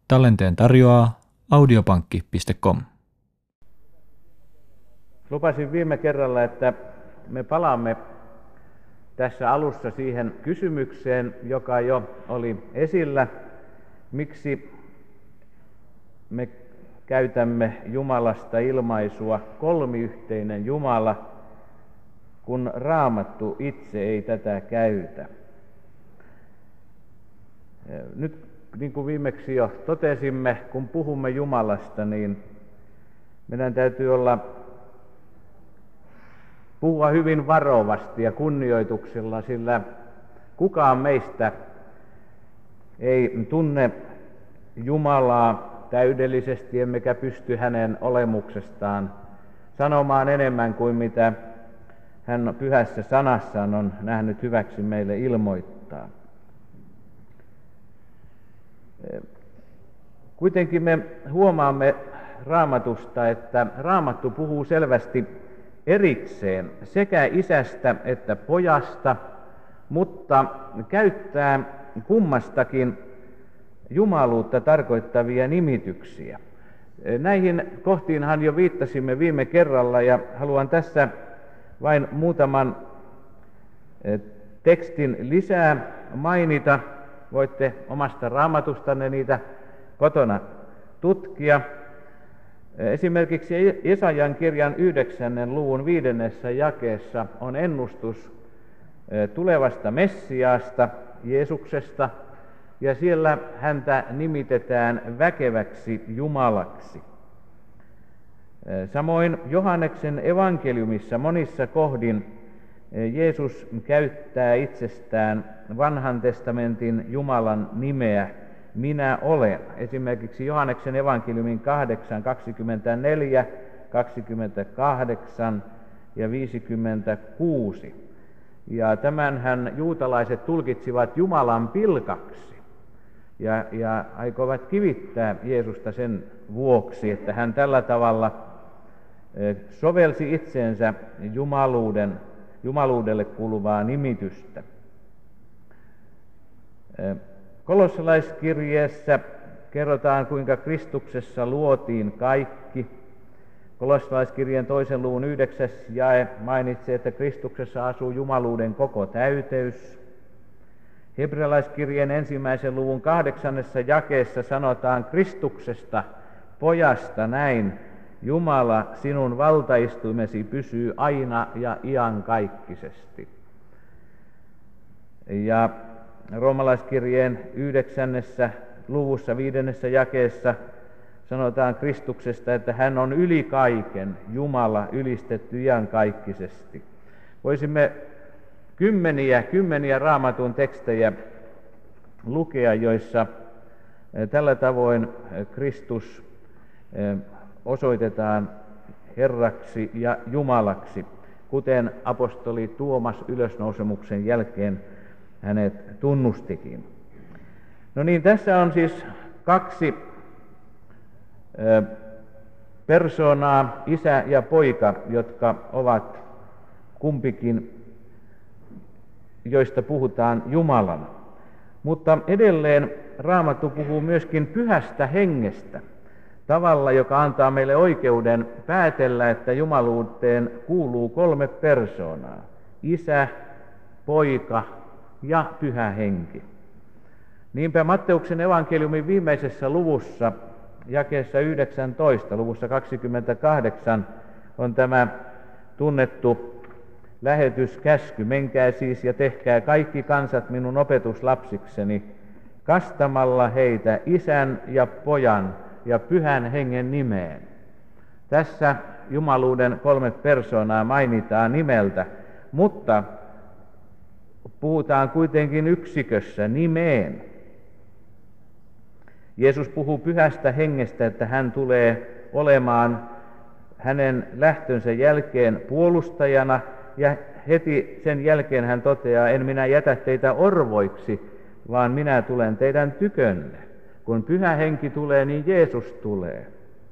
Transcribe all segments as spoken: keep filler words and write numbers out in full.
Tallenteen tarjoaa audiopankki piste com. Lupasin viime kerralla, että me palaamme tässä alussa siihen kysymykseen, joka jo oli esillä. Miksi me käytämme Jumalasta ilmaisua kolmiyhteinen Jumala, kun Raamattu itse ei tätä käytä? Nyt niin kuin viimeksi jo totesimme, kun puhumme Jumalasta, niin meidän täytyy olla puhua hyvin varovasti ja kunnioituksella, sillä kukaan meistä ei tunne Jumalaa täydellisesti, emmekä pysty hänen olemuksestaan sanomaan enemmän kuin mitä hän pyhässä sanassaan on nähnyt hyväksi meille ilmoittaa. Kuitenkin me huomaamme Raamatusta, että Raamattu puhuu selvästi erikseen sekä isästä että pojasta, mutta käyttää kummastakin jumaluutta tarkoittavia nimityksiä. Näihin kohtiinhan jo viittasimme viime kerralla ja haluan tässä vain muutaman tekstin lisää mainita. Voitte omasta Raamatustanne niitä kotona tutkia. Esimerkiksi Jesajan kirjan yhdeksännen luvun viidennessä jakeessa on ennustus tulevasta Messiaasta, Jeesuksesta, ja siellä häntä nimitetään väkeväksi Jumalaksi. Samoin Johanneksen evankeliumissa monissa kohdin Jeesus käyttää itsestään vanhan testamentin Jumalan nimeä, minä olen. Esimerkiksi Johanneksen evankeliumin kahdeksan, kaksikymmentäneljä, kaksikymmentäkahdeksan ja viisikymmentäkuusi. Ja tämänhän juutalaiset tulkitsivat Jumalan pilkaksi ja, ja aikovat kivittää Jeesusta sen vuoksi, että hän tällä tavalla sovelsi itseensä jumaluuden, jumaluudelle kuuluvaa nimitystä. Kolossalaiskirjeessä kerrotaan, kuinka Kristuksessa luotiin kaikki. Kolossalaiskirjeen toisen luvun yhdeksäs jae mainitsee, että Kristuksessa asuu jumaluuden koko täyteys. Hebrealaiskirjeen ensimmäisen luvun kahdeksannessa jakeessa sanotaan Kristuksesta, pojasta näin, Jumala, sinun valtaistuimesi pysyy aina ja iankaikkisesti. Ja Roomalaiskirjeen yhdeksännessä luvussa viidennessä jakeessa sanotaan Kristuksesta, että hän on yli kaiken, Jumala ylistetty iankaikkisesti. Voisimme kymmeniä, kymmeniä Raamatun tekstejä lukea, joissa tällä tavoin Kristus osoitetaan Herraksi ja Jumalaksi, kuten apostoli Tuomas ylösnousemuksen jälkeen hänet tunnustikin. No niin, tässä on siis kaksi ö, persoonaa, isä ja poika, jotka ovat kumpikin, joista puhutaan Jumalana. Mutta edelleen Raamattu puhuu myöskin pyhästä hengestä, tavalla, joka antaa meille oikeuden päätellä, että jumaluuteen kuuluu kolme persoonaa, isä, poika ja pyhä henki. Niinpä Matteuksen evankeliumin viimeisessä luvussa, jakeessa yhdeksäntoista, luvussa kaksikymmentäkahdeksan, on tämä tunnettu lähetyskäsky. Menkää siis ja tehkää kaikki kansat minun opetuslapsikseni, kastamalla heitä isän ja pojan ja pyhän hengen nimeen. Tässä jumaluuden kolme persoonaa mainitaan nimeltä, mutta puhutaan kuitenkin yksikössä nimeen. Jeesus puhuu pyhästä hengestä, että hän tulee olemaan hänen lähtönsä jälkeen puolustajana, ja heti sen jälkeen hän toteaa, en minä jätä teitä orvoiksi, vaan minä tulen teidän tykönne. Kun pyhä henki tulee, niin Jeesus tulee.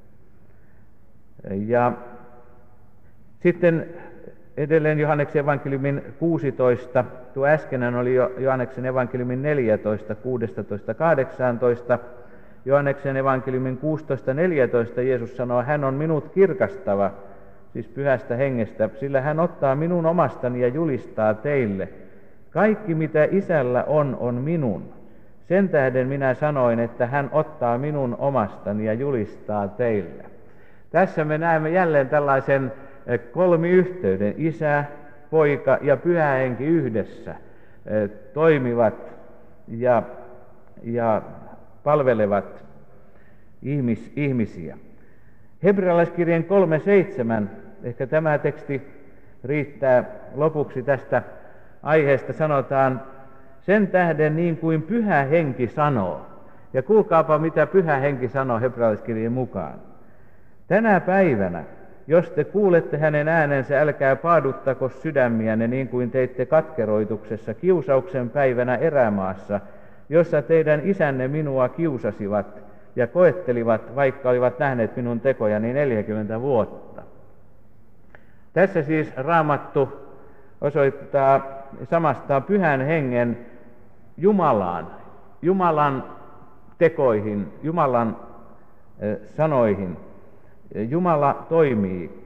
Ja sitten edelleen Johanneksen evankeliumin kuusitoista, tuo äskeinen oli jo Johanneksen evankeliumin neljätoista, kuusitoista kahdeksantoista, Johanneksen evankeliumin kuusitoista neljätoista Jeesus sanoo, hän on minut kirkastava, siis pyhästä hengestä, sillä hän ottaa minun omastani ja julistaa teille. Kaikki mitä Isällä on, on minun. Sen tähden minä sanoin, että hän ottaa minun omastani ja julistaa teille. Tässä me näemme jälleen tällaisen kolmiyhteyden. Isä, Poika ja Pyhä Henki yhdessä toimivat ja, ja palvelevat ihmis, ihmisiä. Hebrealaiskirjeen kolme seitsemän, ehkä tämä teksti riittää lopuksi tästä aiheesta, sanotaan, sen tähden niin kuin Pyhä Henki sanoo. Ja kuulkaapa mitä Pyhä Henki sanoo hebrealaiskirjeen mukaan. Tänä päivänä, jos te kuulette hänen äänensä, älkää paaduttako sydämiänne niin kuin teitte katkeroituksessa kiusauksen päivänä erämaassa, jossa teidän isänne minua kiusasivat ja koettelivat, vaikka olivat nähneet minun tekojani neljäkymmentä vuotta. Tässä siis Raamattu osoittaa, samastaa Pyhän Hengen Jumalaan, Jumalan tekoihin, Jumalan sanoihin. Jumala toimii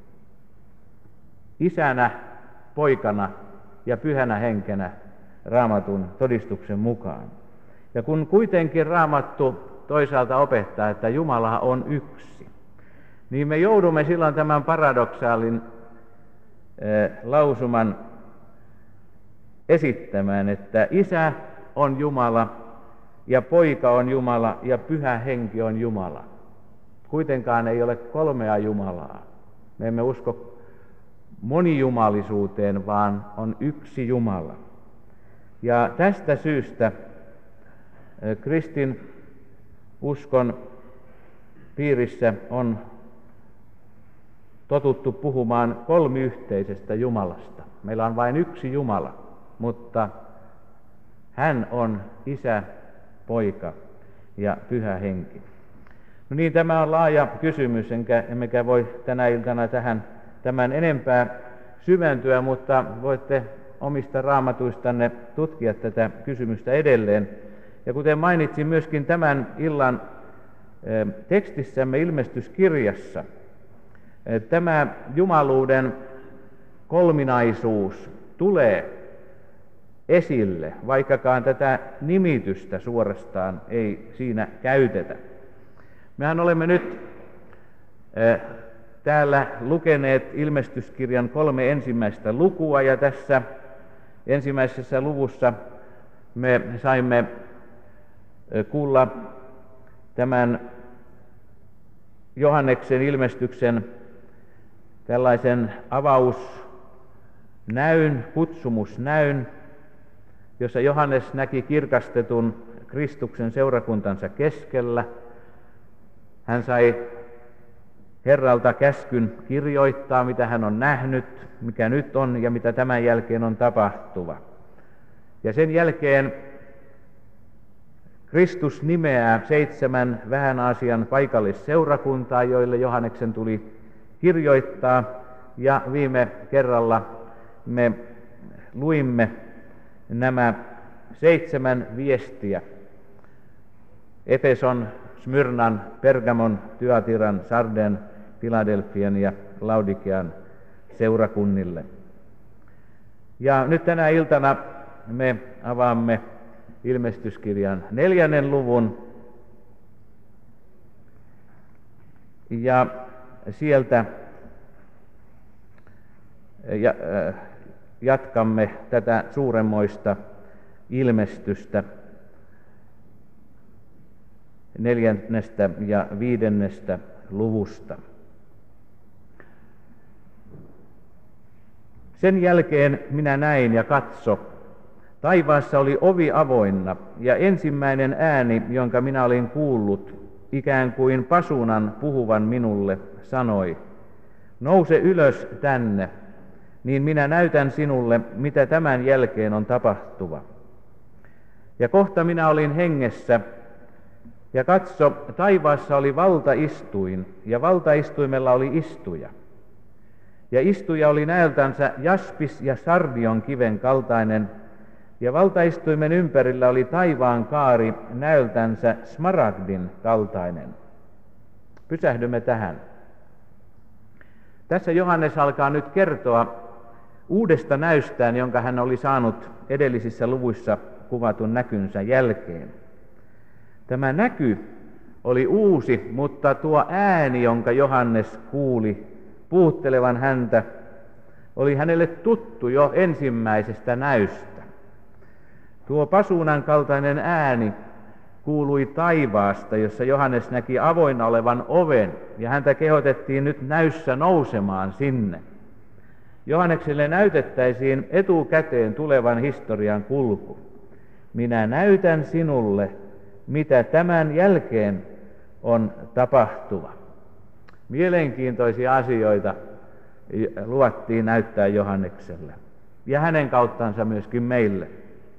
Isänä, Poikana ja Pyhänä Henkenä Raamatun todistuksen mukaan. Ja kun kuitenkin Raamattu toisaalta opettaa, että Jumala on yksi, niin me joudumme silloin tämän paradoksaalin eh, lausuman esittämään, että Isä on Jumala ja Poika on Jumala ja Pyhä Henki on Jumala. Kuitenkaan ei ole kolmea Jumalaa. Me emme usko monijumalisuuteen, vaan on yksi Jumala. Ja tästä syystä kristin uskon piirissä on totuttu puhumaan kolmiyhteisestä Jumalasta. Meillä on vain yksi Jumala, mutta hän on Isä, Poika ja Pyhä Henki. No niin, tämä on laaja kysymys, enkä, emmekä voi tänä iltana tähän tämän enempää syventyä, mutta voitte omista raamatuistanne tutkia tätä kysymystä edelleen. Ja kuten mainitsin myöskin tämän illan e, tekstissämme ilmestyskirjassa, e, tämä jumaluuden kolminaisuus tulee esille, vaikkakaan tätä nimitystä suorastaan ei siinä käytetä. Mehän olemme nyt äh, täällä lukeneet ilmestyskirjan kolme ensimmäistä lukua, ja tässä ensimmäisessä luvussa me saimme äh, kuulla tämän Johanneksen ilmestyksen tällaisen avausnäyn, kutsumusnäyn, jossa Johannes näki kirkastetun Kristuksen seurakuntansa keskellä. Hän sai Herralta käskyn kirjoittaa, mitä hän on nähnyt, mikä nyt on ja mitä tämän jälkeen on tapahtuva. Ja sen jälkeen Kristus nimeää seitsemän vähän Aasian paikallisseurakuntaa, joille Johanneksen tuli kirjoittaa. Ja viime kerralla me luimme nämä seitsemän viestiä Efeson, Smyrnan, Pergamon, Tyatiran, Sarden, Filadelfian ja Laudikean seurakunnille. Ja nyt tänä iltana me avaamme ilmestyskirjan neljännen luvun ja sieltä jatkamme tätä suuremmoista ilmestystä neljännestä ja viidennestä luvusta. Sen jälkeen minä näin ja katso, taivaassa oli ovi avoinna, ja ensimmäinen ääni, jonka minä olin kuullut, ikään kuin pasunan puhuvan minulle, sanoi, nouse ylös tänne, niin minä näytän sinulle, mitä tämän jälkeen on tapahtuva. Ja kohta minä olin hengessä, ja katso, taivaassa oli valtaistuin, ja valtaistuimella oli istuja. Ja istuja oli näöltänsä jaspis ja sardion kiven kaltainen, Ja valtaistuimen ympärillä oli taivaan kaari näöltänsä smaragdin kaltainen. Pysähdymme tähän. Tässä Johannes alkaa nyt kertoa uudesta näystään, jonka hän oli saanut edellisissä luvuissa kuvatun näkynsä jälkeen. Tämä näky oli uusi, mutta tuo ääni, jonka Johannes kuuli puhuttelevan häntä, oli hänelle tuttu jo ensimmäisestä näystä. Tuo pasuunan kaltainen ääni kuului taivaasta, jossa Johannes näki avoinna olevan oven, ja häntä kehotettiin nyt näyssä nousemaan sinne. Johannekselle näytettäisiin etukäteen tulevan historian kulku. Minä näytän sinulle, mitä tämän jälkeen on tapahtuva. Mielenkiintoisia asioita luvattiin näyttää Johannekselle ja hänen kauttansa myöskin meille.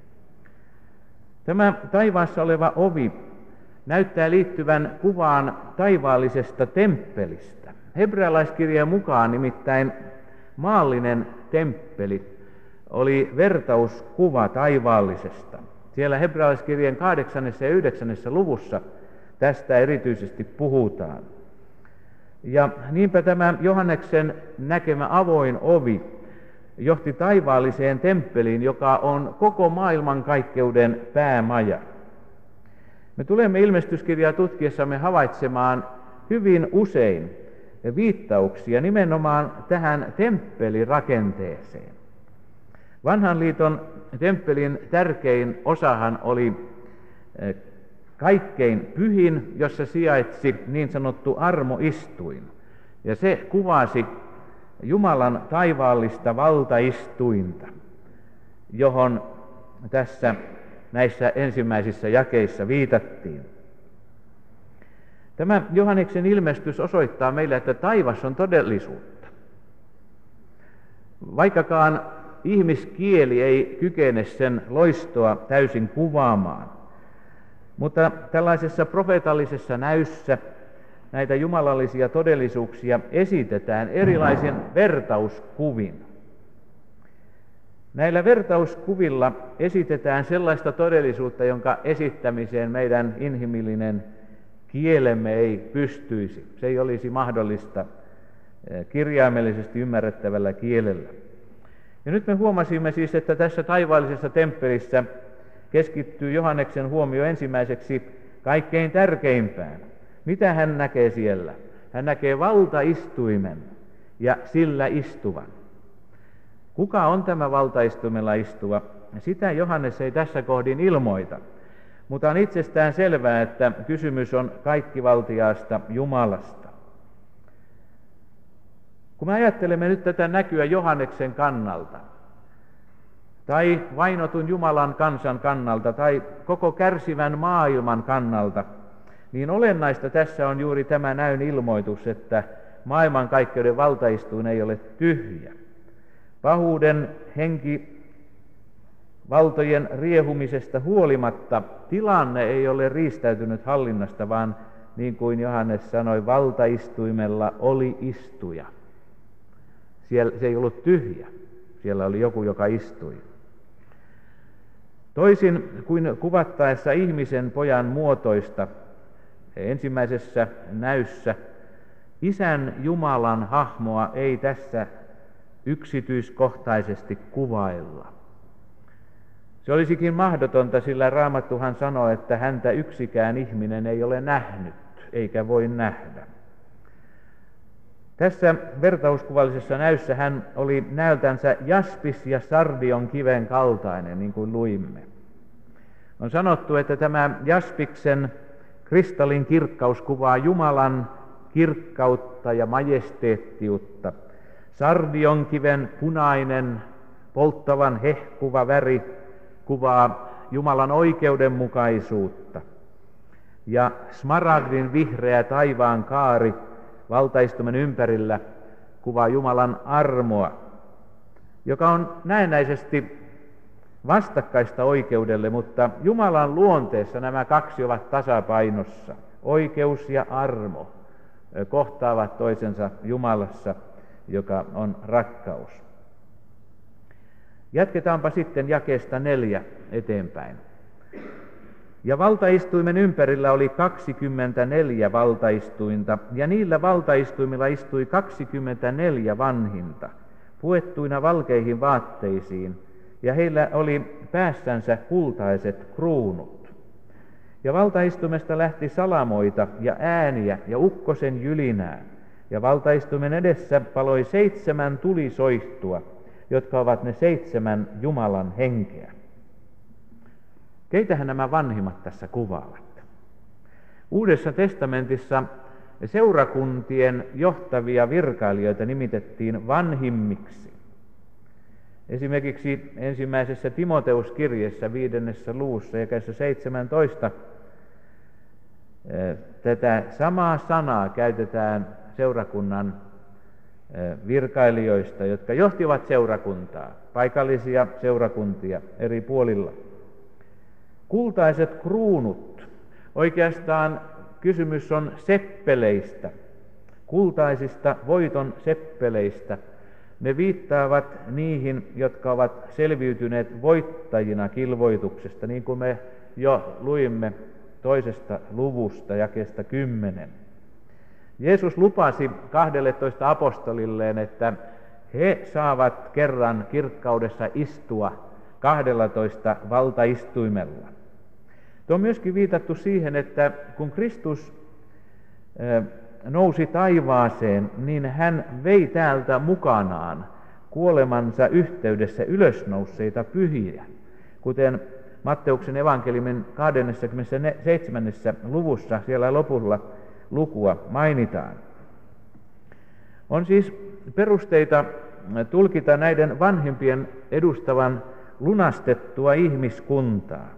Tämä taivaassa oleva ovi näyttää liittyvän kuvaan taivaallisesta temppelistä. Hebrealaiskirjeen mukaan nimittäin maallinen temppeli oli vertauskuva taivaallisesta. Siellä hebrealaiskirjeen kahdeksannessa ja yhdeksännessä luvussa tästä erityisesti puhutaan. Ja niinpä tämä Johanneksen näkemä avoin ovi johti taivaalliseen temppeliin, joka on koko maailmankaikkeuden päämaja. Me tulemme ilmestyskirjaa tutkiessamme havaitsemaan hyvin usein viittauksia nimenomaan tähän temppelirakenteeseen. Vanhan liiton temppelin tärkein osahan oli kaikkein pyhin, jossa sijaitsi niin sanottu armoistuin. Ja se kuvasi Jumalan taivaallista valtaistuinta, johon tässä näissä ensimmäisissä jakeissa viitattiin. Tämä Johanneksen ilmestys osoittaa meille, että taivas on todellisuutta. Vaikkakaan ihmiskieli ei kykene sen loistoa täysin kuvaamaan, mutta tällaisessa profeetallisessa näyssä näitä jumalallisia todellisuuksia esitetään erilaisin vertauskuvin. Näillä vertauskuvilla esitetään sellaista todellisuutta, jonka esittämiseen meidän inhimillinen kielemme ei pystyisi. Se ei olisi mahdollista kirjaimellisesti ymmärrettävällä kielellä. Ja nyt me huomasimme siis, että tässä taivaallisessa temppelissä keskittyy Johanneksen huomio ensimmäiseksi kaikkein tärkeimpään. Mitä hän näkee siellä? Hän näkee valtaistuimen ja sillä istuvan. Kuka on tämä valtaistuimella istuva? Sitä Johannes ei tässä kohdin ilmoita, mutta on itsestään selvää, että kysymys on kaikkivaltiaasta Jumalasta. Kun me ajattelemme nyt tätä näkyä Johanneksen kannalta, tai vainotun Jumalan kansan kannalta, tai koko kärsivän maailman kannalta, niin olennaista tässä on juuri tämä näyn ilmoitus, että maailmankaikkeuden valtaistuin ei ole tyhjä. Pahuuden henki valtojen riehumisesta huolimatta tilanne ei ole riistäytynyt hallinnasta, vaan niin kuin Johannes sanoi, valtaistuimella oli istuja. Siellä, se ei ollut tyhjä, siellä oli joku, joka istui. Toisin kuin kuvattaessa ihmisen pojan muotoista ensimmäisessä näyssä, Isän Jumalan hahmoa ei tässä yksityiskohtaisesti kuvailla. Se olisikin mahdotonta, sillä Raamattuhan sanoo, että häntä yksikään ihminen ei ole nähnyt, eikä voi nähdä. Tässä vertauskuvallisessa näyssä hän oli näöltänsä jaspis ja sardion kiven kaltainen, niin kuin luimme. On sanottu, että tämä jaspiksen kristallin kirkkaus kuvaa Jumalan kirkkautta ja majesteettiutta. Sardionkiven punainen, polttavan hehkuva väri kuvaa Jumalan oikeudenmukaisuutta. Ja smaragdin vihreä taivaan kaari valtaistuimen ympärillä kuvaa Jumalan armoa, joka on näennäisesti vastakkaista oikeudelle, mutta Jumalan luonteessa nämä kaksi ovat tasapainossa. Oikeus ja armo kohtaavat toisensa Jumalassa, joka on rakkaus. Jatketaanpa sitten jakeesta neljä eteenpäin. Ja valtaistuimen ympärillä oli kaksikymmentäneljä valtaistuinta, ja niillä valtaistuimilla istui kaksikymmentäneljä vanhinta, puettuina valkeihin vaatteisiin, ja heillä oli päässänsä kultaiset kruunut. Ja valtaistuimesta lähti salamoita ja ääniä ja ukkosen jylinää, ja valtaistuimen edessä paloi seitsemän tulisoihtua, jotka ovat ne seitsemän Jumalan henkeä. Keitähän nämä vanhimmat tässä kuvaavat? Uudessa testamentissa seurakuntien johtavia virkailijoita nimitettiin vanhimmiksi. Esimerkiksi ensimmäisessä Timoteuskirjeessä viidennessä luvussa jakeessa seitsemäntoista tätä samaa sanaa käytetään seurakunnan virkailijoista, jotka johtivat seurakuntaa, paikallisia seurakuntia eri puolilla. Kultaiset kruunut. Oikeastaan kysymys on seppeleistä, kultaisista voiton seppeleistä. Ne viittaavat niihin, jotka ovat selviytyneet voittajina kilvoituksesta, niin kuin me jo luimme toisesta luvusta, jakeesta kymmenen. Jeesus lupasi kahdelletoista apostolilleen, että he saavat kerran kirkkaudessa istua kahdellatoista valtaistuimella. Tuo on myöskin viitattu siihen, että kun Kristus nousi taivaaseen, niin hän vei täältä mukanaan kuolemansa yhteydessä ylösnousseita pyhiä, kuten Matteuksen evankeliumin kahdeskymmenesseitsemännessä luvussa siellä lopulla lukua mainitaan. On siis perusteita tulkita näiden vanhempien edustavan lunastettua ihmiskuntaa.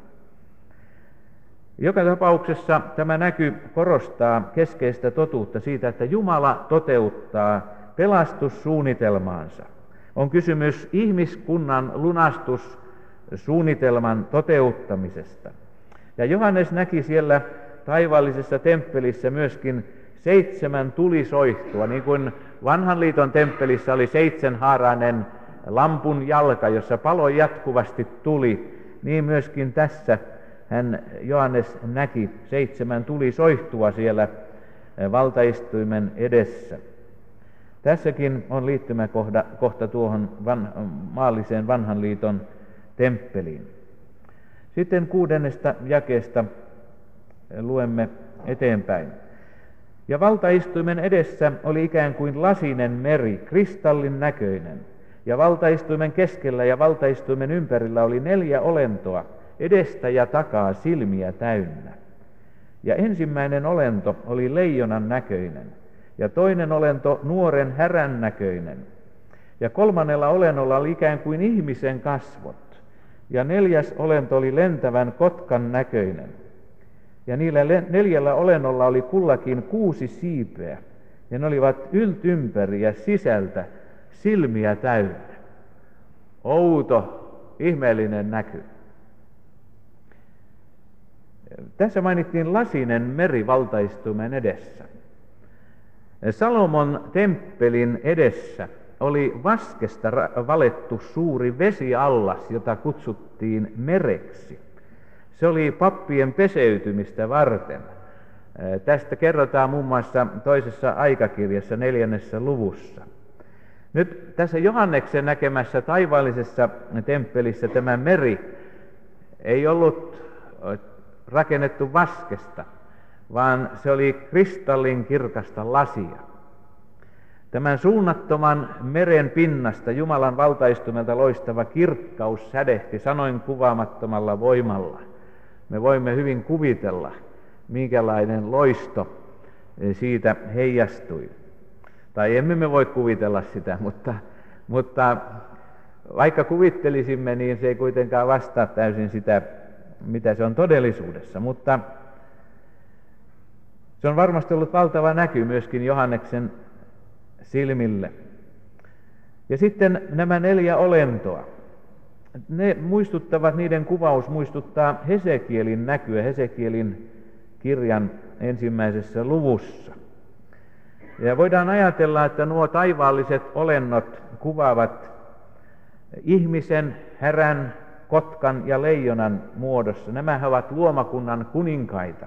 Joka tapauksessa tämä näky korostaa keskeistä totuutta siitä, että Jumala toteuttaa pelastussuunnitelmaansa. On kysymys ihmiskunnan lunastussuunnitelman toteuttamisesta. Ja Johannes näki siellä taivaallisessa temppelissä myöskin seitsemän tulisoihtua, niin kuin vanhan liiton temppelissä oli seitsemänhaarainen lampun jalka, jossa paloi jatkuvasti tuli, niin myöskin tässä hän Johannes näki seitsemän tulisoihtua siellä valtaistuimen edessä. Tässäkin on liittymäkohta tuohon van, maalliseen vanhan liiton temppeliin. Sitten kuudennesta jakeesta luemme eteenpäin. Ja valtaistuimen edessä oli ikään kuin lasinen meri, kristallin näköinen, ja valtaistuimen keskellä ja valtaistuimen ympärillä oli neljä olentoa, edestä ja takaa silmiä täynnä. Ja ensimmäinen olento oli leijonan näköinen, ja toinen olento nuoren härän näköinen, ja kolmannella olennolla oli ikään kuin ihmisen kasvot, ja neljäs olento oli lentävän kotkan näköinen. Ja niillä neljällä olennolla oli kullakin kuusi siipeä, ja ne olivat yltympäri ja sisältä silmiä täynnä. Outo, ihmeellinen näky. Tässä mainittiin lasinen meri valtaistuimen edessä. Salomon temppelin edessä oli vaskesta valettu suuri vesiallas, jota kutsuttiin mereksi. Se oli pappien peseytymistä varten. Tästä kerrotaan muun muassa toisessa aikakirjassa neljännessä luvussa. Nyt tässä Johanneksen näkemässä taivaallisessa temppelissä tämä meri ei ollut rakennettu vaskesta, vaan se oli kristallin kirkasta lasia. Tämän suunnattoman meren pinnasta Jumalan valtaistumelta loistava kirkkaus sädehti sanoin kuvaamattomalla voimalla. Me voimme hyvin kuvitella, minkälainen loisto siitä heijastui. Tai emme me voi kuvitella sitä, mutta, mutta vaikka kuvittelisimme, niin se ei kuitenkaan vastaa täysin sitä, mitä se on todellisuudessa. Mutta se on varmasti ollut valtava näky myöskin Johanneksen silmille. Ja sitten nämä neljä olentoa. Ne muistuttavat, niiden kuvaus muistuttaa Hesekielin näkyä, Hesekielin kirjan ensimmäisessä luvussa. Ja voidaan ajatella, että nuo taivaalliset olennot kuvaavat ihmisen, härän, kotkan ja leijonan muodossa. Nämä ovat luomakunnan kuninkaita.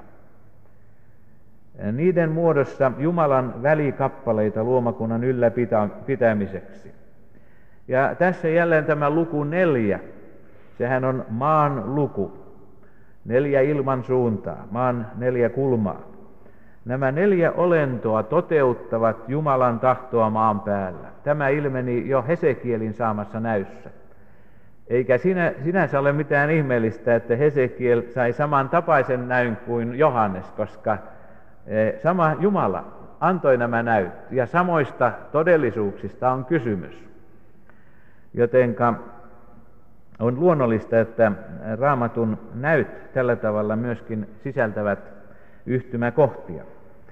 Niiden muodossa Jumalan välikappaleita luomakunnan ylläpitämiseksi. Ja tässä jälleen tämä luku neljä. Sehän on maan luku. Neljä ilman suuntaa, maan neljä kulmaa. Nämä neljä olentoa toteuttavat Jumalan tahtoa maan päällä. Tämä ilmeni jo Hesekielin saamassa näyssä. Eikä sinä, sinänsä ole mitään ihmeellistä, että Hesekiel sai saman tapaisen näyn kuin Johannes, koska sama Jumala antoi nämä näyt ja samoista todellisuuksista on kysymys. Jotenka on luonnollista, että Raamatun näyt tällä tavalla myöskin sisältävät yhtymäkohtia.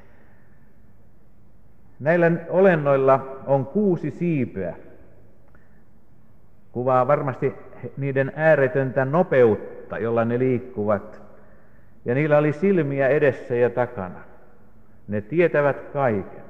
Näillä olennoilla on kuusi siipeä. Kuvaa varmasti niiden ääretöntä nopeutta, jolla ne liikkuvat. Ja niillä oli silmiä edessä ja takana. Ne tietävät kaiken.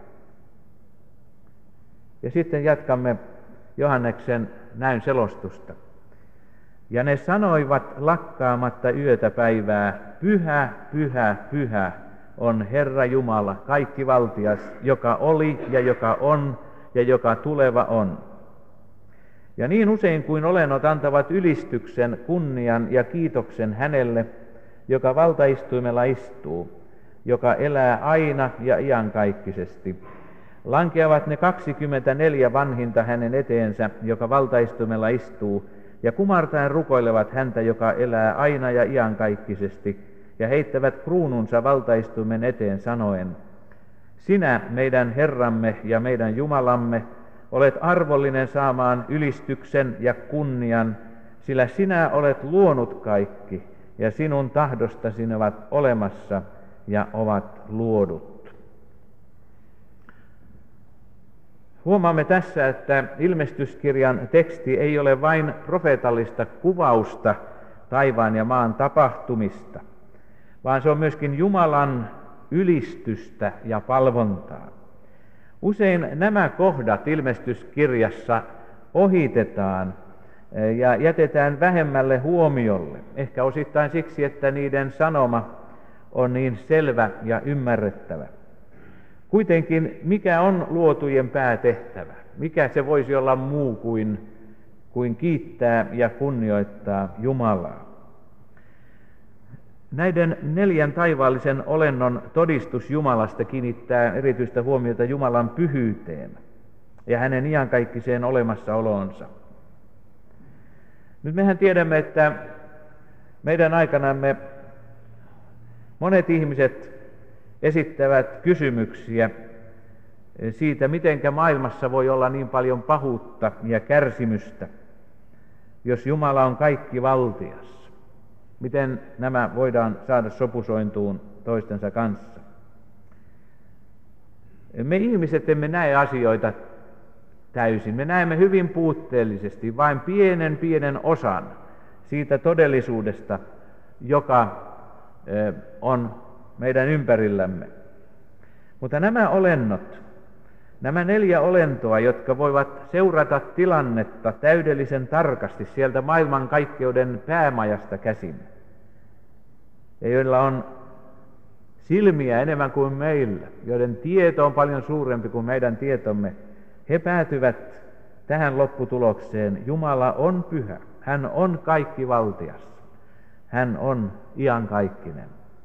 Ja sitten jatkamme Johanneksen näyn selostusta. Ja ne sanoivat lakkaamatta yötä päivää, pyhä, pyhä, pyhä on Herra Jumala, kaikkivaltias, joka oli ja joka on ja joka tuleva on. Ja niin usein kuin olennot antavat ylistyksen, kunnian ja kiitoksen hänelle, joka valtaistuimella istuu, joka elää aina ja iankaikkisesti. Lankeavat ne kaksikymmentäneljä vanhinta hänen eteensä, joka valtaistuimella istuu, ja kumartaen rukoilevat häntä, joka elää aina ja iankaikkisesti, ja heittävät kruununsa valtaistuimen eteen sanoen, sinä, meidän Herramme ja meidän Jumalamme, olet arvollinen saamaan ylistyksen ja kunnian, sillä sinä olet luonut kaikki, ja sinun tahdostasi ne ovat olemassa ja ovat luodut. Huomaamme tässä, että ilmestyskirjan teksti ei ole vain profeetallista kuvausta taivaan ja maan tapahtumista, vaan se on myöskin Jumalan ylistystä ja palvontaa. Usein nämä kohdat ilmestyskirjassa ohitetaan ja jätetään vähemmälle huomiolle, ehkä osittain siksi, että niiden sanoma on niin selvä ja ymmärrettävä. Kuitenkin mikä on luotujen päätehtävä? Mikä se voisi olla muu kuin, kuin kiittää ja kunnioittaa Jumalaa? Näiden neljän taivaallisen olennon todistus Jumalasta kiinnittää erityistä huomiota Jumalan pyhyyteen ja hänen iankaikkiseen olemassaoloonsa. Nyt mehän tiedämme, että meidän aikanamme monet ihmiset esittävät kysymyksiä siitä, mitenkä maailmassa voi olla niin paljon pahuutta ja kärsimystä, jos Jumala on kaikki valtias. Miten nämä voidaan saada sopusointuun toistensa kanssa? Me ihmiset emme näe asioita täysin. Me näemme hyvin puutteellisesti vain pienen pienen osan siitä todellisuudesta, joka on meidän ympärillämme. Mutta nämä olennot, nämä neljä olentoa, jotka voivat seurata tilannetta täydellisen tarkasti sieltä maailmankaikkeuden päämajasta käsin, ja joilla on silmiä enemmän kuin meillä, joiden tieto on paljon suurempi kuin meidän tietomme, he päätyvät tähän lopputulokseen. Jumala on pyhä, hän on kaikkivaltias, hän on iankaikkinen.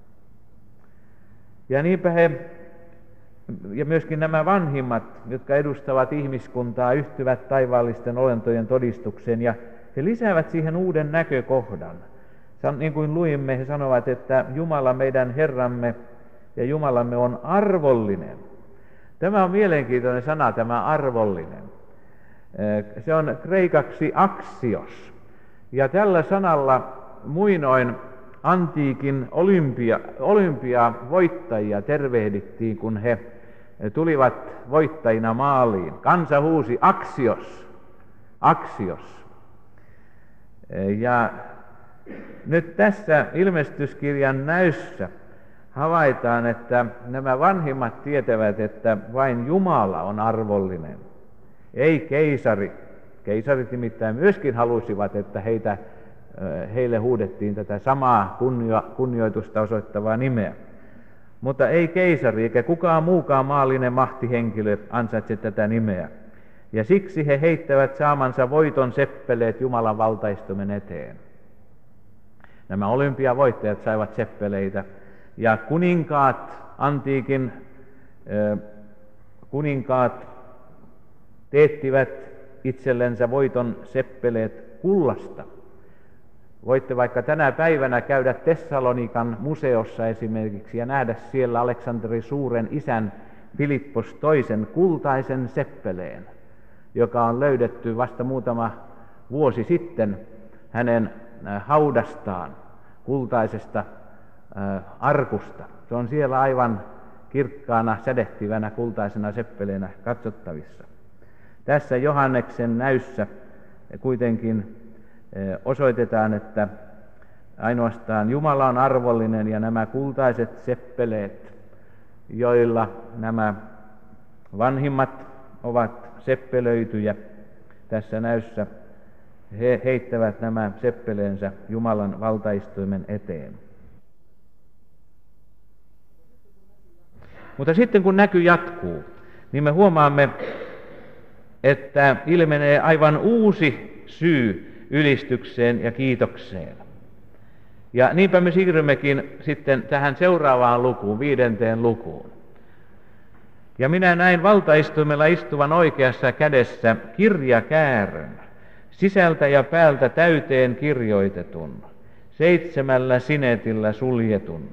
Ja niinpä he, ja myöskin nämä vanhimmat, jotka edustavat ihmiskuntaa, yhtyvät taivaallisten olentojen todistukseen, ja he lisäävät siihen uuden näkökohdan. Niin kuin luimme, he sanovat, että Jumala meidän Herramme ja Jumalamme on arvollinen. Tämä on mielenkiintoinen sana, tämä arvollinen. Se on kreikaksi axios, ja tällä sanalla muinoin antiikin olympia, olympia voittajia tervehdittiin, kun he tulivat voittajina maaliin. Kansa huusi axios, axios. Ja nyt tässä ilmestyskirjan näyssä havaitaan, että nämä vanhimmat tietävät, että vain Jumala on arvollinen, ei keisari, Keisarit nimittäin myöskin halusivat, että heitä, heille huudettiin tätä samaa kunnio, kunnioitusta osoittavaa nimeä. Mutta ei keisari eikä kukaan muukaan maallinen mahtihenkilö ansaitse tätä nimeä. Ja siksi he heittävät saamansa voiton seppeleet Jumalan valtaistuimen eteen. Nämä olympiavoittajat saivat seppeleitä, ja kuninkaat, antiikin äh, kuninkaat teettivät itsellensä voiton seppeleet kullasta. Voitte vaikka tänä päivänä käydä Tessalonikan museossa esimerkiksi ja nähdä siellä Aleksanteri Suuren isän Filippos toisen kultaisen seppeleen, joka on löydetty vasta muutama vuosi sitten hänen haudastaan kultaisesta arkusta. Se on siellä aivan kirkkaana sädehtivänä kultaisena seppeleenä katsottavissa. Tässä Johanneksen näyssä kuitenkin osoitetaan, että ainoastaan Jumala on arvollinen, ja nämä kultaiset seppeleet, joilla nämä vanhimmat ovat seppelöityjä tässä näyssä, he heittävät nämä seppeleensä Jumalan valtaistuimen eteen. Mutta sitten kun näky jatkuu, niin me huomaamme, että ilmenee aivan uusi syy ylistykseen ja kiitokseen. Ja niinpä me siirrymmekin sitten tähän seuraavaan lukuun, viidenteen lukuun. Ja minä näin valtaistuimella istuvan oikeassa kädessä kirjakäärön, sisältä ja päältä täyteen kirjoitetun, seitsemällä sinetillä suljetun.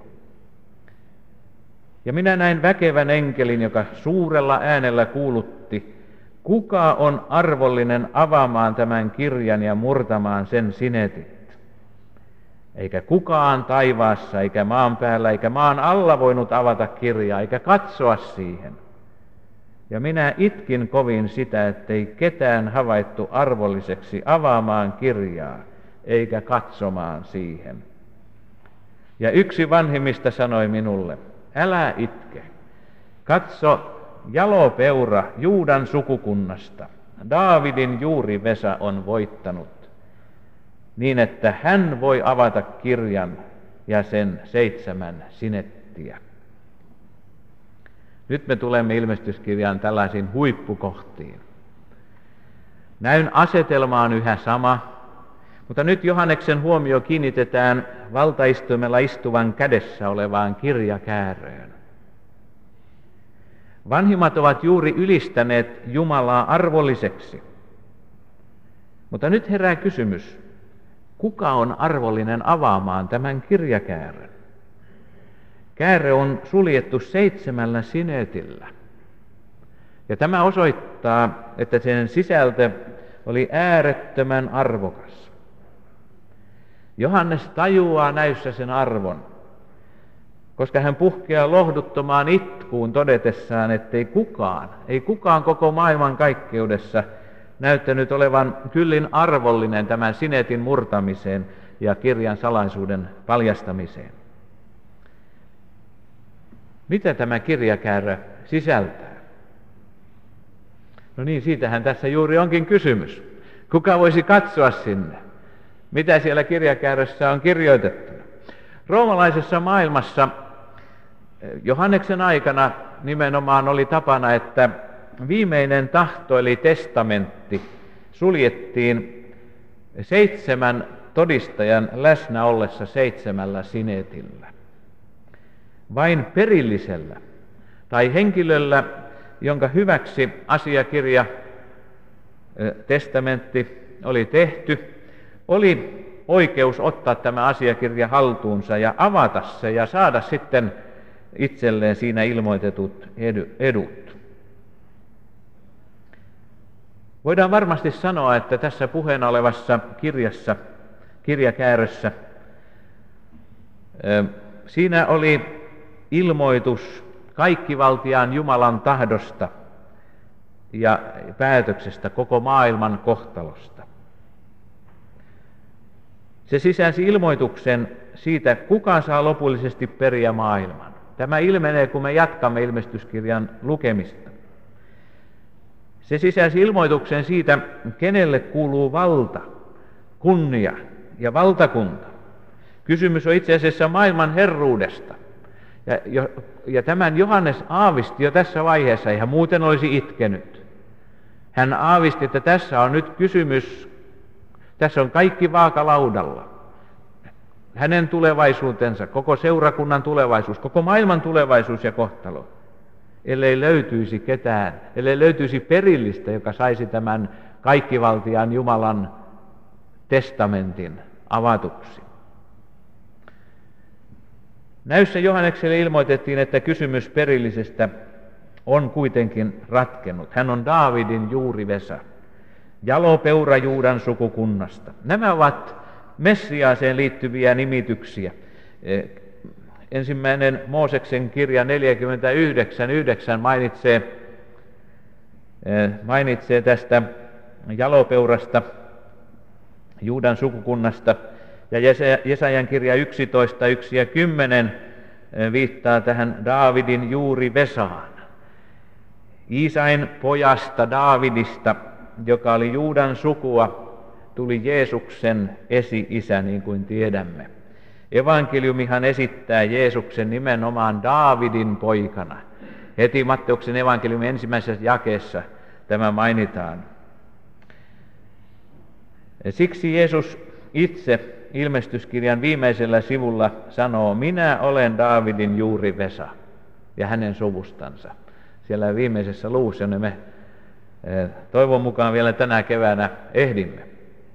Ja minä näin väkevän enkelin, joka suurella äänellä kuulutti: kuka on arvollinen avaamaan tämän kirjan ja murtamaan sen sinetit? Eikä kukaan taivaassa, eikä maan päällä, eikä maan alla voinut avata kirjaa, eikä katsoa siihen. Ja minä itkin kovin sitä, ettei ketään havaittu arvolliseksi avaamaan kirjaa, eikä katsomaan siihen. Ja yksi vanhimmista sanoi minulle: älä itke, katso, jalopeura Juudan sukukunnasta, Daavidin juurivesa on voittanut, niin että hän voi avata kirjan ja sen seitsemän sinettiä. Nyt me tulemme ilmestyskirjaan tällaisiin huippukohtiin. Näyn asetelma on yhä sama, mutta nyt Johanneksen huomio kiinnitetään valtaistuimella istuvan kädessä olevaan kirjakääröön. Vanhimmat ovat juuri ylistäneet Jumalaa arvolliseksi. Mutta nyt herää kysymys, kuka on arvollinen avaamaan tämän kirjakäärön? Käärö on suljettu seitsemällä sinetillä. Ja tämä osoittaa, että sen sisältö oli äärettömän arvokas. Johannes tajuaa näyssä sen arvon, koska hän puhkeaa lohduttomaan itkuun todetessaan, ettei kukaan, ei kukaan koko maailman kaikkeudessa näyttänyt olevan kyllin arvollinen tämän sinetin murtamiseen ja kirjan salaisuuden paljastamiseen. Mitä tämä kirjakäärö sisältää? No niin, siitähän tässä juuri onkin kysymys. Kuka voisi katsoa sinne? Mitä siellä kirjakäärössä on kirjoitettu? Roomalaisessa maailmassa Johanneksen aikana nimenomaan oli tapana, että viimeinen tahto eli testamentti suljettiin seitsemän todistajan läsnä ollessa seitsemällä sinetillä. Vain perillisellä tai henkilöllä, jonka hyväksi asiakirja, testamentti oli tehty, oli oikeus ottaa tämä asiakirja haltuunsa ja avata se ja saada sitten itselleen siinä ilmoitetut edut. Voidaan varmasti sanoa, että tässä puheena olevassa kirjassa, kirjakäärössä, siinä oli ilmoitus kaikkivaltiaan Jumalan tahdosta ja päätöksestä koko maailman kohtalosta. Se sisälsi ilmoituksen siitä, kuka saa lopullisesti periä maailman. Tämä ilmenee, kun me jatkamme ilmestyskirjan lukemista. Se sisälsi ilmoituksen siitä, kenelle kuuluu valta, kunnia ja valtakunta. Kysymys on itse asiassa maailman herruudesta. Ja, jo, ja tämän Johannes aavisti jo tässä vaiheessa, eihän muuten olisi itkenyt. Hän aavisti, että tässä on nyt kysymys, tässä on kaikki vaakalaudalla. Hänen tulevaisuutensa, koko seurakunnan tulevaisuus, koko maailman tulevaisuus ja kohtalo. Ellei löytyisi ketään, ellei löytyisi perillistä, joka saisi tämän kaikkivaltiaan Jumalan testamentin avatuksi. Näyssä Johannekselle ilmoitettiin, että kysymys perillisestä on kuitenkin ratkennut. Hän on Daavidin juurivesa, jalopeura Juudan sukukunnasta. Nämä ovat Messiaaseen liittyviä nimityksiä. Ensimmäinen Mooseksen kirja neljäkymmentäyhdeksän yhdeksän mainitsee, mainitsee tästä jalopeurasta Juudan sukukunnasta, ja Jesajan kirja yksitoista yksi ja kymmenen viittaa tähän Daavidin juurivesaan. Iisain pojasta Daavidista, joka oli Juudan sukua, tuli Jeesuksen esi-isä, niin kuin tiedämme. Evankeliumihan esittää Jeesuksen nimenomaan Daavidin poikana. Heti Matteuksen evankeliumin ensimmäisessä jakeessa tämä mainitaan. Siksi Jeesus itse ilmestyskirjan viimeisellä sivulla sanoo, minä olen Daavidin juurivesa ja hänen suvustansa. Siellä viimeisessä luvussa, jonne me toivon mukaan vielä tänä keväänä ehdimme.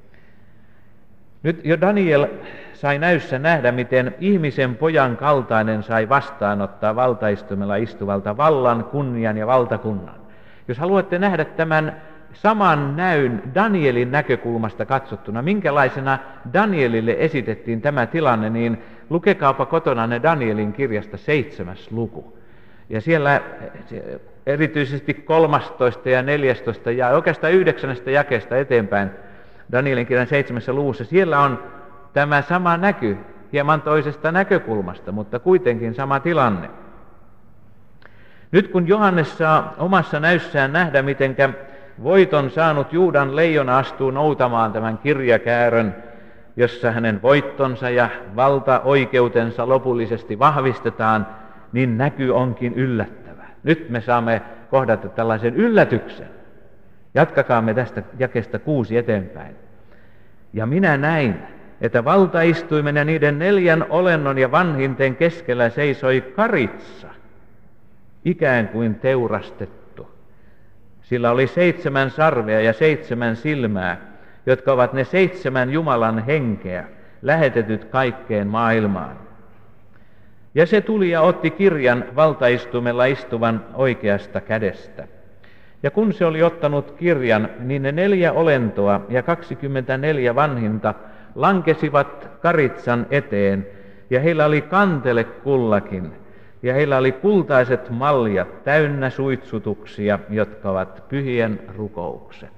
Nyt jo Daniel sai näyssä nähdä, miten ihmisen pojan kaltainen sai vastaanottaa valtaistumella istuvalta vallan, kunnian ja valtakunnan. Jos haluatte nähdä tämän saman näyn Danielin näkökulmasta katsottuna, minkälaisena Danielille esitettiin tämä tilanne, niin lukekaapa kotona ne Danielin kirjasta seitsemäs luku. Ja siellä erityisesti kolmastoista ja neljästoista ja oikeastaan yhdeksännestä jakeesta eteenpäin Danielin kirjan seitsemässä luvussa, siellä on tämä sama näky hieman toisesta näkökulmasta, mutta kuitenkin sama tilanne. Nyt kun Johannes saa omassa näyssään nähdä, mitenkä voiton saanut Juudan leijona astuu noutamaan tämän kirjakäärön, jossa hänen voittonsa ja valtaoikeutensa lopullisesti vahvistetaan, niin näky onkin yllättävä. Nyt me saamme kohdata tällaisen yllätyksen. Jatkakaamme tästä jakeesta kuusi eteenpäin. Ja minä näin, että valtaistuimen ja niiden neljän olennon ja vanhinten keskellä seisoi karitsa, ikään kuin teurastettu. Sillä oli seitsemän sarvea ja seitsemän silmää, jotka ovat ne seitsemän Jumalan henkeä, lähetetyt kaikkeen maailmaan. Ja se tuli ja otti kirjan valtaistumella istuvan oikeasta kädestä. Ja kun se oli ottanut kirjan, niin ne neljä olentoa ja kaksikymmentäneljä vanhinta lankesivat karitsan eteen, ja heillä oli kantele kullakin, ja heillä oli kultaiset maljat täynnä suitsutuksia, jotka ovat pyhien rukoukset.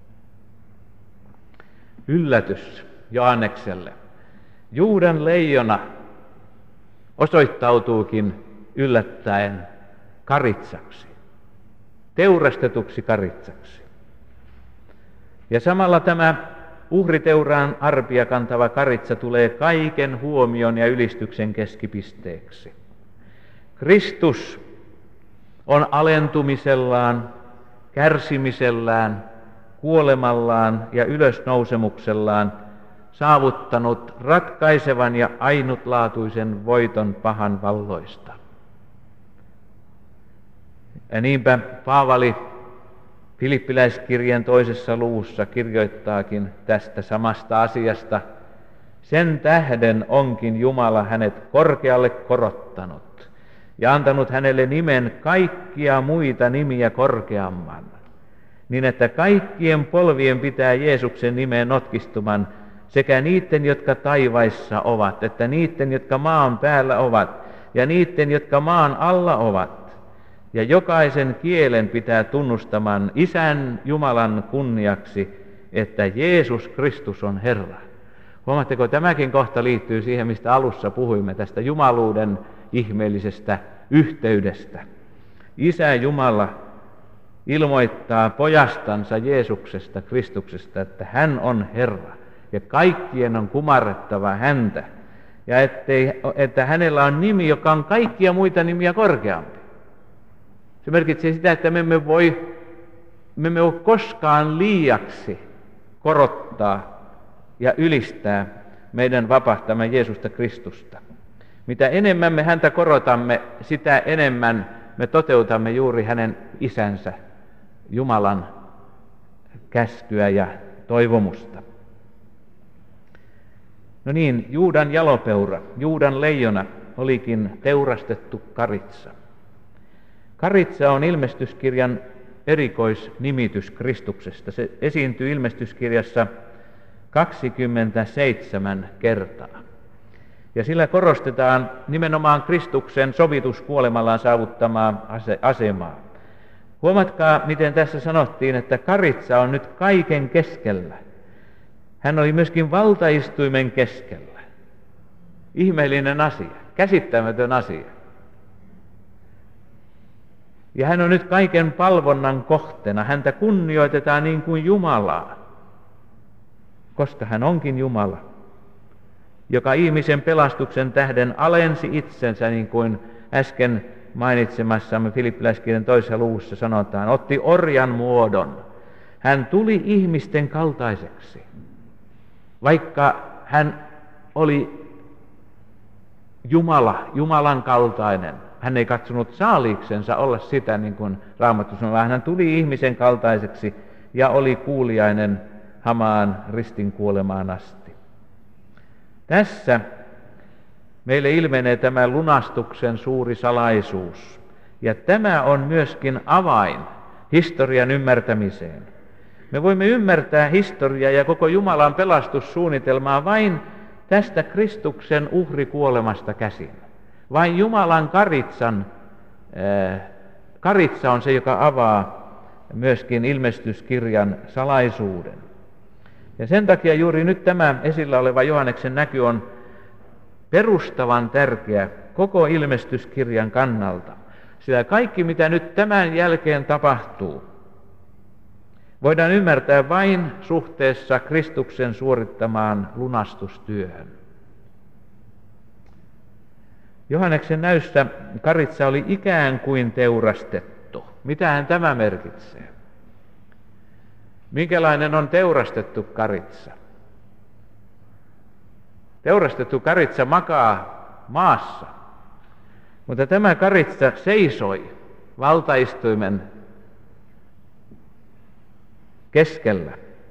Yllätys Johannekselle. Juudan leijona osoittautuukin yllättäen karitsaksi, teurastetuksi karitsaksi. Ja samalla tämä uhriteuraan arpia kantava karitsa tulee kaiken huomion ja ylistyksen keskipisteeksi. Kristus on alentumisellaan, kärsimisellään, kuolemallaan ja ylösnousemuksellaan saavuttanut ratkaisevan ja ainutlaatuisen voiton pahan valloista. Ja niinpä Paavali Filippiläiskirjan toisessa luvussa kirjoittaakin tästä samasta asiasta. Sen tähden onkin Jumala hänet korkealle korottanut ja antanut hänelle nimen kaikkia muita nimiä korkeamman, niin että kaikkien polvien pitää Jeesuksen nimeen notkistuman, sekä niiden, jotka taivaissa ovat, että niiden, jotka maan päällä ovat, ja niiden, jotka maan alla ovat. Ja jokaisen kielen pitää tunnustaman Isän Jumalan kunniaksi, että Jeesus Kristus on Herra. Huomaatteko, tämäkin kohta liittyy siihen, mistä alussa puhuimme, tästä jumaluuden ihmeellisestä yhteydestä. Isä Jumala ilmoittaa pojastansa Jeesuksesta, Kristuksesta, että hän on Herra ja kaikkien on kumarrettava häntä ja ettei, että hänellä on nimi, joka on kaikkia muita nimiä korkeampi. Se merkitsee sitä, että me emme voi, me emme voi koskaan liiaksi korottaa ja ylistää meidän vapahtamme Jeesusta Kristusta. Mitä enemmän me häntä korotamme, sitä enemmän me toteutamme juuri hänen isänsä, Jumalan käskyä ja toivomusta. No niin, Juudan jalopeura, Juudan leijona olikin teurastettu karitsa. Karitsa on ilmestyskirjan erikoisnimitys Kristuksesta. Se esiintyy ilmestyskirjassa kaksikymmentäseitsemän kertaa. Ja sillä korostetaan nimenomaan Kristuksen sovituskuolemallaan saavuttamaa asemaa. Huomatkaa, miten tässä sanottiin, että karitsa on nyt kaiken keskellä. Hän oli myöskin valtaistuimen keskellä. Ihmeellinen asia, käsittämätön asia. Ja hän on nyt kaiken palvonnan kohteena. Häntä kunnioitetaan niin kuin Jumalaa, koska hän onkin Jumala, joka ihmisen pelastuksen tähden alensi itsensä, niin kuin äsken mainitsemassamme Filippiläiskirjan toisessa luvussa sanotaan, otti orjan muodon. Hän tuli ihmisten kaltaiseksi, vaikka hän oli Jumala, Jumalan kaltainen. Hän ei katsonut saaliiksensa olla sitä, niin kuin Raamattu sanoo, vaan hän tuli ihmisen kaltaiseksi ja oli kuuliainen hamaan ristin kuolemaan asti. Tässä meille ilmenee tämä lunastuksen suuri salaisuus, ja tämä on myöskin avain historian ymmärtämiseen. Me voimme ymmärtää historiaa ja koko Jumalan pelastussuunnitelmaa vain tästä Kristuksen uhrikuolemasta käsin. Vain Jumalan karitsan, äh, karitsa on se, joka avaa myöskin ilmestyskirjan salaisuuden. Ja sen takia juuri nyt tämä esillä oleva Johanneksen näky on perustavan tärkeä koko ilmestyskirjan kannalta. Sillä kaikki, mitä nyt tämän jälkeen tapahtuu, voidaan ymmärtää vain suhteessa Kristuksen suorittamaan lunastustyöhön. Johanneksen näyssä karitsa oli ikään kuin teurastettu. Mitähän tämä merkitsee? Minkälainen on teurastettu karitsa? Teurastettu karitsa makaa maassa, mutta tämä karitsa seisoi valtaistuimen keskellä.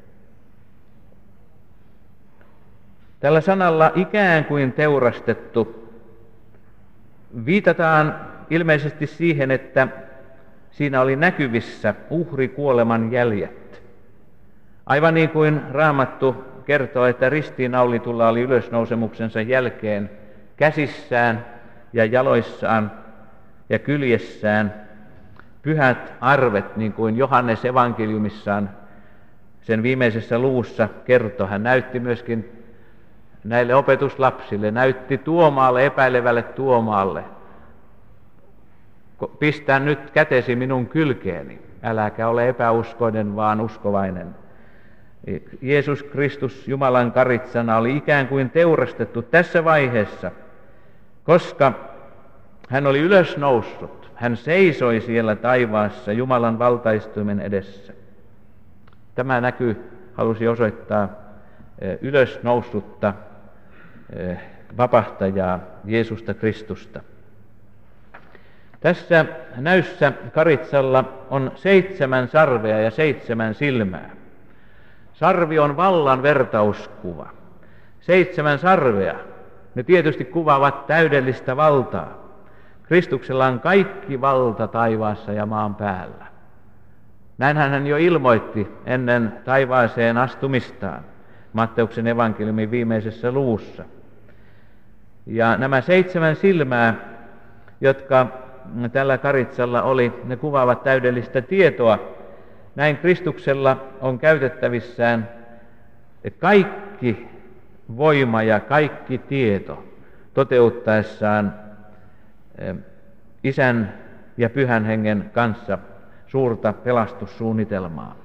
Tällä sanalla ikään kuin teurastettu viitataan ilmeisesti siihen, että siinä oli näkyvissä uhrikuoleman jäljet. Aivan niin kuin Raamattu kertoo, että ristiinnaulitulla oli ylösnousemuksensa jälkeen käsissään ja jaloissaan ja kyljessään pyhät arvet, niin kuin Johannes evankeliumissaan sen viimeisessä luvussa kertoo. Hän näytti myöskin näille opetuslapsille, näytti Tuomaalle, epäilevälle Tuomaalle, pistä nyt kätesi minun kylkeeni, äläkä ole epäuskoinen, vaan uskovainen. Jeesus Kristus Jumalan karitsana oli ikään kuin teurastettu tässä vaiheessa, koska hän oli ylösnoussut. Hän seisoi siellä taivaassa Jumalan valtaistuimen edessä. Tämä näky halusi osoittaa ylösnoussutta vapahtajaa Jeesusta Kristusta. Tässä näyssä karitsalla on seitsemän sarvea ja seitsemän silmää. Sarvi on vallan vertauskuva. Seitsemän sarvea, ne tietysti kuvaavat täydellistä valtaa. Kristuksella on kaikki valta taivaassa ja maan päällä. Näinhän hän jo ilmoitti ennen taivaaseen astumistaan Matteuksen evankeliumin viimeisessä luvussa. Ja nämä seitsemän silmää, jotka tällä karitsalla oli, ne kuvaavat täydellistä tietoa. Näin Kristuksella on käytettävissään kaikki voima ja kaikki tieto toteuttaessaan Isän ja Pyhän Hengen kanssa suurta pelastussuunnitelmaa.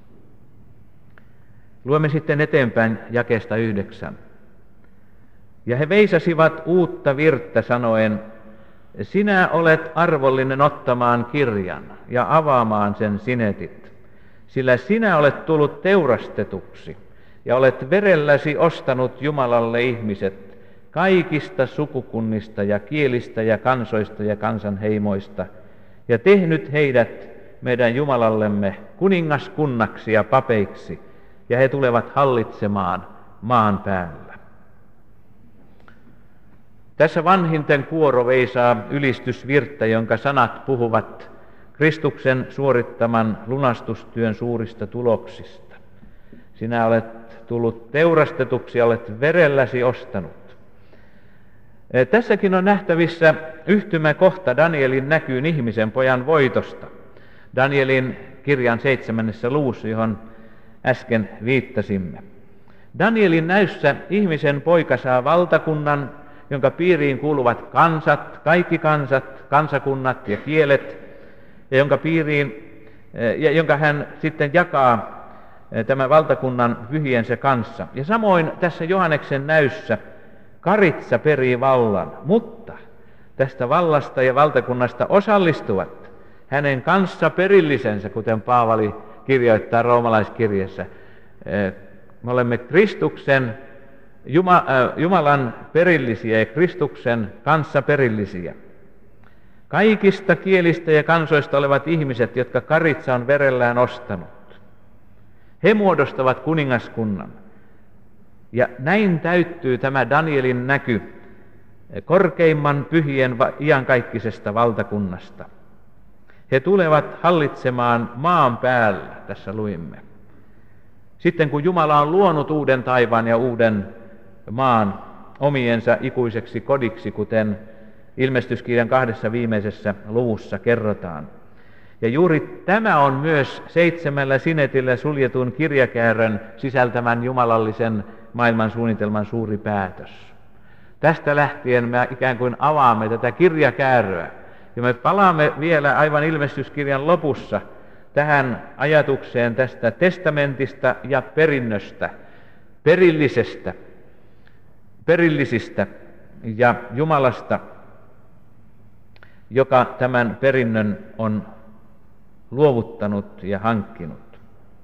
Luemme sitten eteenpäin jakeesta yhdeksän. Ja he veisasivat uutta virttä sanoen, sinä olet arvollinen ottamaan kirjan ja avaamaan sen sinetit, sillä sinä olet tullut teurastetuksi ja olet verelläsi ostanut Jumalalle ihmiset kaikista sukukunnista ja kielistä ja kansoista ja kansanheimoista ja tehnyt heidät meidän Jumalallemme kuningaskunnaksi ja papeiksi, ja he tulevat hallitsemaan maan päällä. Tässä vanhinten kuoro veisaa ylistysvirttä, jonka sanat puhuvat Kristuksen suorittaman lunastustyön suurista tuloksista. Sinä olet tullut teurastetuksi ja olet verelläsi ostanut. Tässäkin on nähtävissä yhtymäkohta Danielin näkyyn ihmisen pojan voitosta. Danielin kirjan seitsemännessä luvussa, johon äsken viittasimme. Danielin näyssä ihmisen poika saa valtakunnan, jonka piiriin kuuluvat kansat, kaikki kansat, kansakunnat ja kielet, ja jonka piiriin, ja jonka hän sitten jakaa tämän valtakunnan pyhiensä kanssa. Ja samoin tässä Johanneksen näyssä karitsa perii vallan, mutta tästä vallasta ja valtakunnasta osallistuvat hänen kanssa perillisensä, kuten Paavali kirjoittaa roomalaiskirjassa. Me olemme Kristuksen, Jumalan perillisiä ja Kristuksen kanssa perillisiä. Kaikista kielistä ja kansoista olevat ihmiset, jotka karitsa on verellään ostanut. He muodostavat kuningaskunnan. Ja näin täyttyy tämä Danielin näky korkeimman pyhien iankaikkisesta valtakunnasta. He tulevat hallitsemaan maan päällä, tässä luimme. Sitten kun Jumala on luonut uuden taivaan ja uuden maan omiensa ikuiseksi kodiksi, kuten ilmestyskirjan kahdessa viimeisessä luvussa kerrotaan. Ja juuri tämä on myös seitsemällä sinetillä suljetun kirjakäärön sisältämän jumalallisen maailman suunnitelman suuri päätös. Tästä lähtien me ikään kuin avaamme tätä kirjakääröä. Ja me palaamme vielä aivan ilmestyskirjan lopussa tähän ajatukseen tästä testamentista ja perinnöstä, perillisestä, perillisistä ja Jumalasta, joka tämän perinnön on luovuttanut ja hankkinut.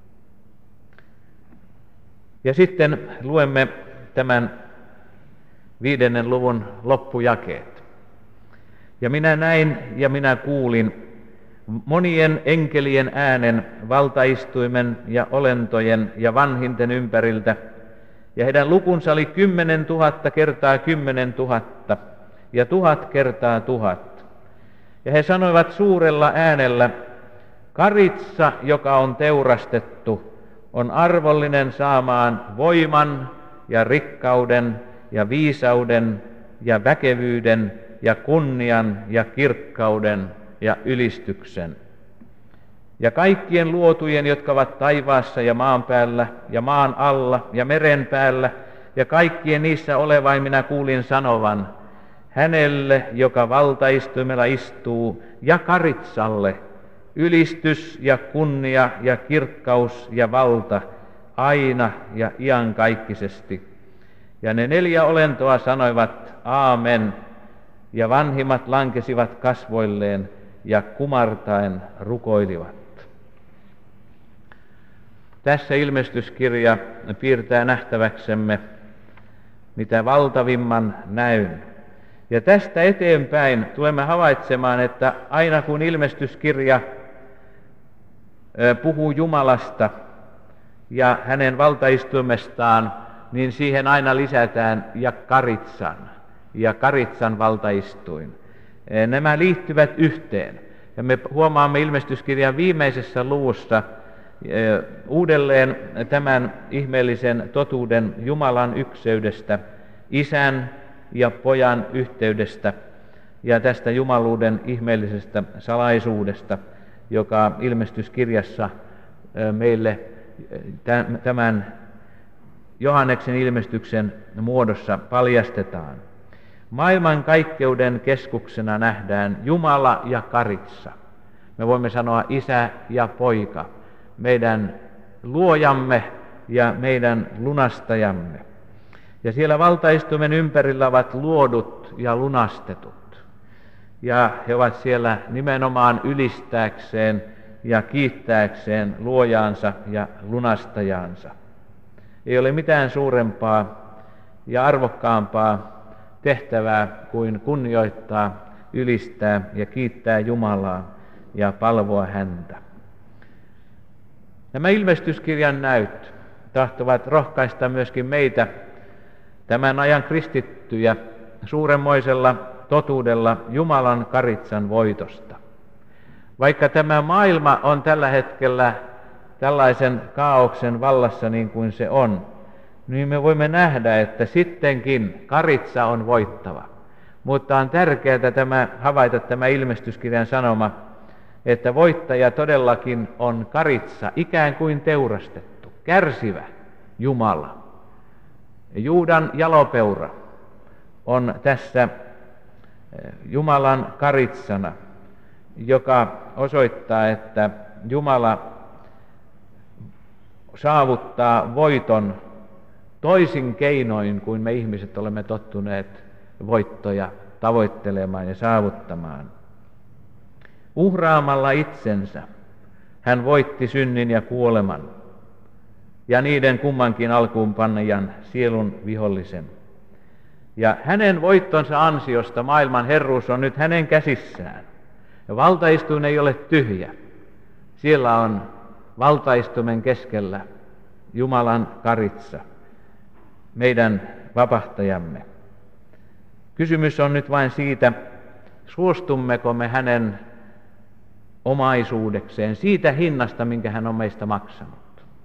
Ja sitten luemme tämän viidennen luvun loppujakeet. Ja minä näin ja minä kuulin monien enkelien äänen valtaistuimen ja olentojen ja vanhinten ympäriltä, ja heidän lukunsa oli kymmenen tuhatta kertaa kymmenen tuhatta ja tuhat kertaa tuhat. Ja he sanoivat suurella äänellä, karitsa, joka on teurastettu, on arvollinen saamaan voiman ja rikkauden ja viisauden ja väkevyyden ja kunnian ja kirkkauden ja ylistyksen. Ja kaikkien luotujen, jotka ovat taivaassa ja maan päällä ja maan alla ja meren päällä, ja kaikkien niissä olevain minä kuulin sanovan, hänelle, joka valtaistuimella istuu, ja karitsalle, ylistys ja kunnia ja kirkkaus ja valta, aina ja iankaikkisesti. Ja ne neljä olentoa sanoivat, aamen, ja vanhimmat lankesivat kasvoilleen ja kumartaen rukoilivat. Tässä ilmestyskirja piirtää nähtäväksemme mitä valtavimman näyn. Ja tästä eteenpäin tulemme havaitsemaan, että aina kun ilmestyskirja puhuu Jumalasta ja hänen valtaistuimestaan, niin siihen aina lisätään ja karitsan, ja karitsan valtaistuin. Nämä liittyvät yhteen. Ja me huomaamme ilmestyskirjan viimeisessä luvussa uudelleen tämän ihmeellisen totuuden Jumalan ykseydestä, Isän ja Pojan yhteydestä ja tästä jumaluuden ihmeellisestä salaisuudesta, joka ilmestyskirjassa meille tämän Johanneksen ilmestyksen muodossa paljastetaan. Maailmankaikkeuden keskuksena nähdään Jumala ja karitsa. Me voimme sanoa isä ja poika, meidän luojamme ja meidän lunastajamme. Ja siellä valtaistuimen ympärillä ovat luodut ja lunastetut. Ja he ovat siellä nimenomaan ylistääkseen ja kiittääkseen luojaansa ja lunastajaansa. Ei ole mitään suurempaa ja arvokkaampaa tehtävää kuin kunnioittaa, ylistää ja kiittää Jumalaa ja palvoa häntä. Nämä ilmestyskirjan näyt tahtovat rohkaista myöskin meitä, tämän ajan kristittyjä, suuremmoisella totuudella Jumalan karitsan voitosta. Vaikka tämä maailma on tällä hetkellä tällaisen kaaoksen vallassa niin kuin se on, niin me voimme nähdä, että sittenkin karitsa on voittava. Mutta on tärkeää tämä, havaita tämä ilmestyskirjan sanoma, että voittaja todellakin on karitsa, ikään kuin teurastettu, kärsivä Jumala. Juudan jalopeura on tässä Jumalan karitsana, joka osoittaa, että Jumala saavuttaa voiton toisin keinoin kuin me ihmiset olemme tottuneet voittoja tavoittelemaan ja saavuttamaan. Uhraamalla itsensä hän voitti synnin ja kuoleman ja niiden kummankin alkuunpannajan sielun vihollisen. Ja hänen voittonsa ansiosta maailman herruus on nyt hänen käsissään. Ja valtaistuin ei ole tyhjä. Siellä on valtaistumen keskellä Jumalan karitsa, meidän vapahtajamme. Kysymys on nyt vain siitä, suostummeko me hänen omaisuudekseen, siitä hinnasta, minkä hän on meistä maksanut.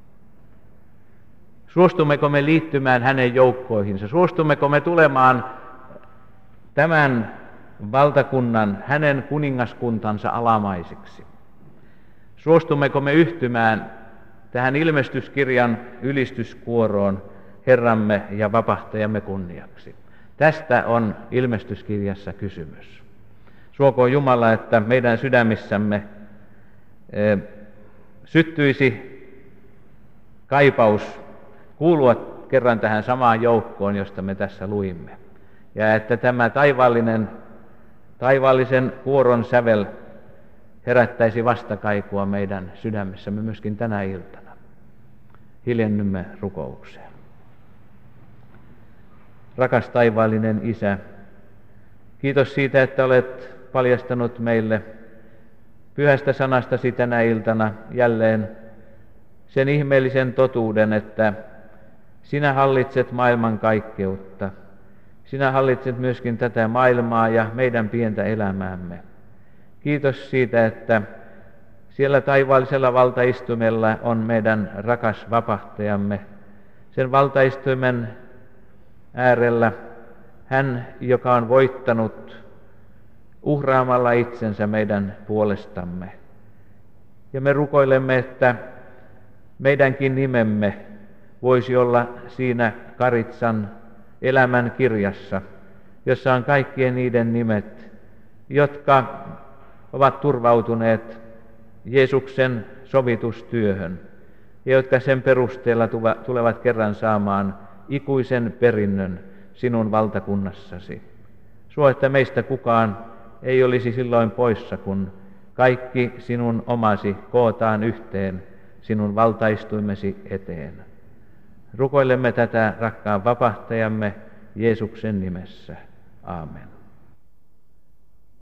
Suostummeko me liittymään hänen joukkoihinsa? Suostummeko me tulemaan tämän valtakunnan, hänen kuningaskuntansa alamaisiksi? Suostummeko me yhtymään tähän ilmestyskirjan ylistyskuoroon Herramme ja vapahtajamme kunniaksi? Tästä on ilmestyskirjassa kysymys. Suokoon Jumala, että meidän sydämissämme e, syttyisi kaipaus kuulua kerran tähän samaan joukkoon, josta me tässä luimme. Ja että tämä taivaallinen, taivaallisen kuoron sävel herättäisi vastakaikua meidän sydämessämme myöskin tänä iltana. Hiljennymme rukoukseen. Rakas taivaallinen Isä, kiitos siitä, että olet paljastanut meille pyhästä sanastasi tänä iltana jälleen sen ihmeellisen totuuden, että sinä hallitset maailman kaikkeutta. Sinä hallitset myöskin tätä maailmaa ja meidän pientä elämäämme. Kiitos siitä, että siellä taivaallisella valtaistumella on meidän rakas vapahtajamme. Sen valtaistuimen äärellä hän, joka on voittanut uhraamalla itsensä meidän puolestamme. Ja me rukoilemme, että meidänkin nimemme voisi olla siinä karitsan elämän kirjassa, jossa on kaikkien niiden nimet, jotka ovat turvautuneet Jeesuksen sovitustyöhön ja jotka sen perusteella tulevat kerran saamaan ikuisen perinnön sinun valtakunnassasi. Suo, että meistä kukaan ei olisi silloin poissa, kun kaikki sinun omasi kootaan yhteen sinun valtaistuimesi eteen. Rukoilemme tätä rakkaan vapahtajamme Jeesuksen nimessä. Aamen.